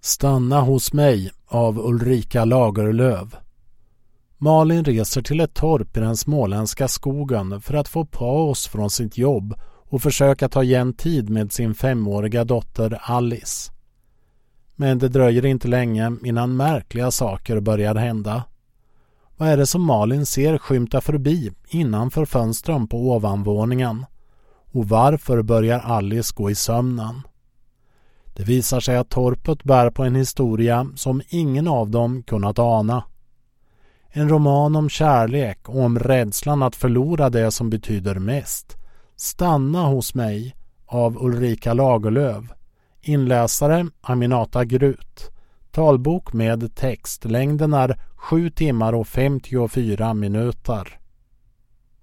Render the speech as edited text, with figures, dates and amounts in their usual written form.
Stanna hos mig av Ulrika Lagerlöf. Malin reser till ett torp i den småländska skogen för att få paus från sitt jobb och försöka ta igen tid med sin 5-åriga dotter Alice. Men det dröjer inte länge innan märkliga saker börjar hända. Vad är det som Malin ser skymta förbi innanför fönstren på ovanvåningen? Och varför börjar Alice gå i sömnen? Det visar sig att torpet bär på en historia som ingen av dem kunnat ana. En roman om kärlek och om rädslan att förlora det som betyder mest. Stanna hos mig av Ulrika Lagerlöf. Inläsare Aminata Grut. Talbok med text. Längden är 7 timmar och 54 minuter.